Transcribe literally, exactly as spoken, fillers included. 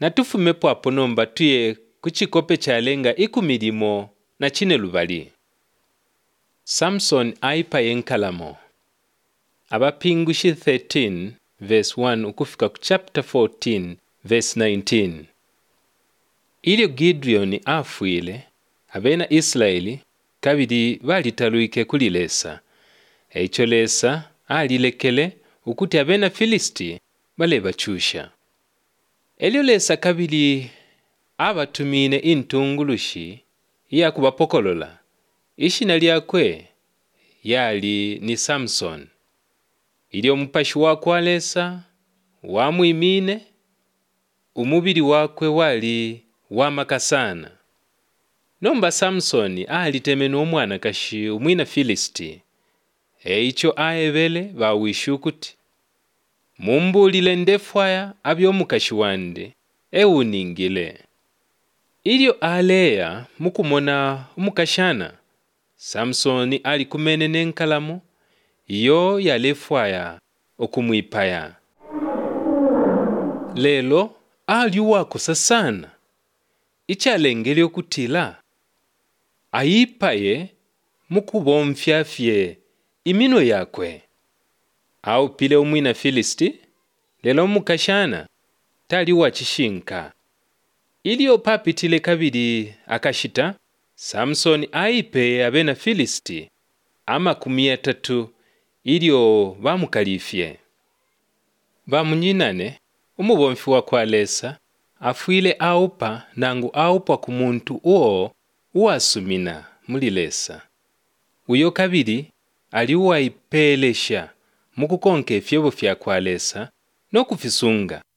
na tufumepo apo nomba tuye kuchikope chalenga ikumilimo na chine lubali. Samson aipa yenkalamo. Abapingushi thirteen verse one ukufika ku chapter fourteen verse nineteen. Ilio Gideon afuile, abena Israeli kabidi balitaluike kulilesa. Eicho lesa alilekele ukuti abena Filisti bale bachusha. Elio lesa kabili abatumine intungulushi iya kubapokolola. Ishina lyakwe yali ni Samson. Ilio mupashi wakwe alesa wamwimine, umubiri wakwe wali wamakasana. Nomba Samsoni alitemenu omwana kashi umwina Filisti. Eicho aebele bawishu kuti mumbulile ndefwaya abyo mukashi wande ewuningile. Ilio alea mukumona umukashana. Samsoni ali kumene nenkalamo yo yalefwaya okumwipaya. Lelo ali wakosa sana. Ichalengele okutila aipaye mukubomfyafye imino yakwe. Au pile umwina Filisti lelo mukashana tali wachishinka. Ilio papitile kabidi akashita Samson aipe abena Filisti ama kumia tatu ilio bamukalifye. Bamunyinane umubomfi wakwe alesa afuile aupa nangu aupa kumuntu uo uasumina mulilesa. Uyo kabidi aliwa ipelesha mukukonke fyebo fya kwalesa no kufisunga.